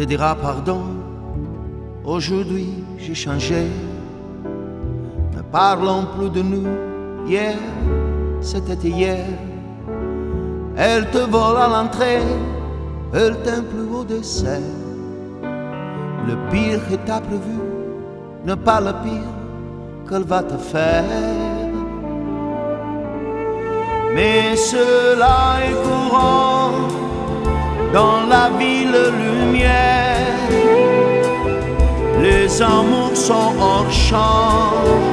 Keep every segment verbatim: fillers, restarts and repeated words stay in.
dira pardon, aujourd'hui j'ai changé. Ne parlons plus de nous, hier c'était hier. Elle te vole à l'entrée, elle t'imploue au dessert. Le pire que t'as prévu n'est pas le pire qu'elle va te faire. Mais cela est courant dans la ville lumière. Les amours sont hors champ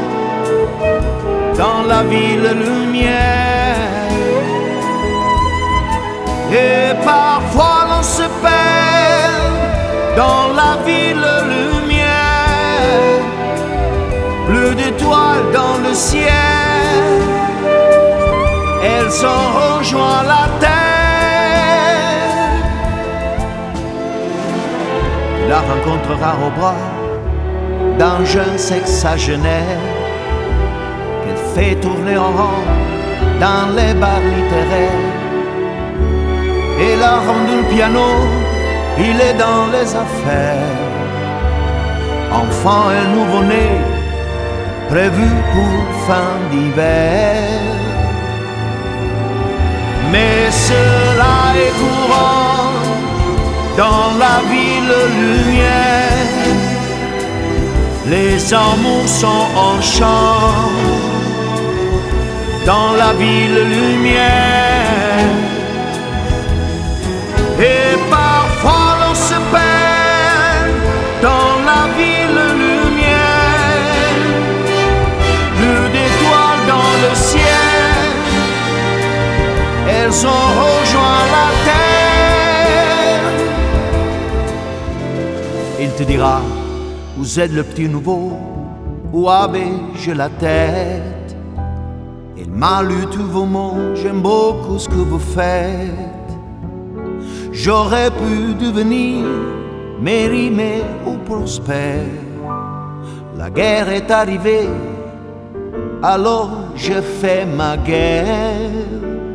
dans la ville lumière. Et parfois l'on se perd dans la ville lumière. Plus d'étoiles dans le ciel, elles ont rejoint la terre. Tu la rencontreras au bras d'un jeune sexagénaire qu'elle fait tourner en rond dans les bars littéraires. Et là, rendu le piano, il est dans les affaires. Enfant et nouveau-né, prévu pour fin d'hiver. Mais cela est courant dans la ville lumière. Les amours sont en chant dans la ville lumière. Et parfois l'on se perd dans la ville lumière. Plus d'étoiles dans le ciel, elles ont rejoint la terre. Il te dira, vous êtes le petit nouveau, où avez-je la tête? Il m'a lu tous vos mots, j'aime beaucoup ce que vous faites. J'aurais pu devenir Mérimée ou Prosper. La guerre est arrivée, alors je fais ma guerre.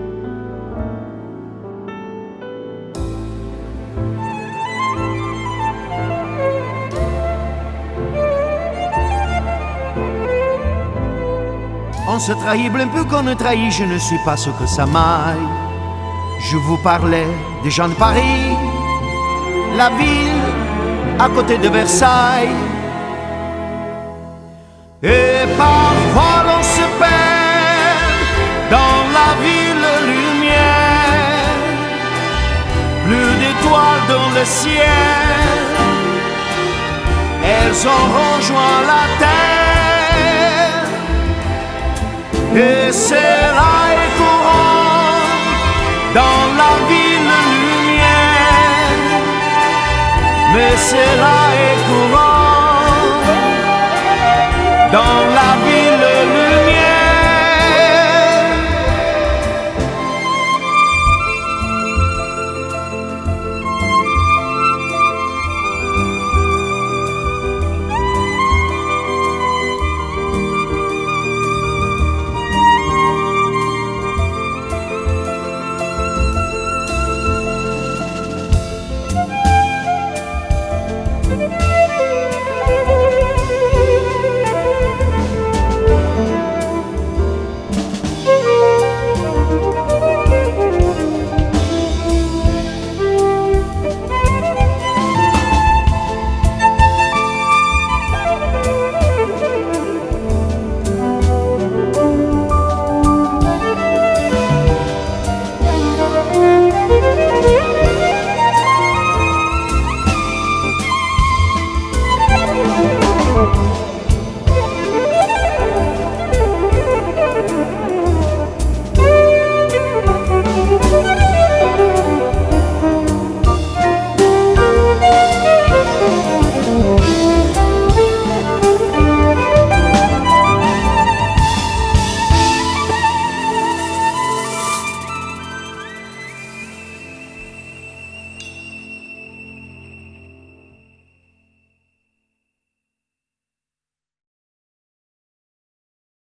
On se trahit bien plus qu'on ne trahit, je ne suis pas ce que ça m'aille. Je vous parlais des gens de Paris, la ville à côté de Versailles. Et parfois l'on se perd dans la ville lumière. Plus d'étoiles dans le ciel, elles ont rejoint la terre. Et c'est là est courant dans la ville lumière. Mais c'est là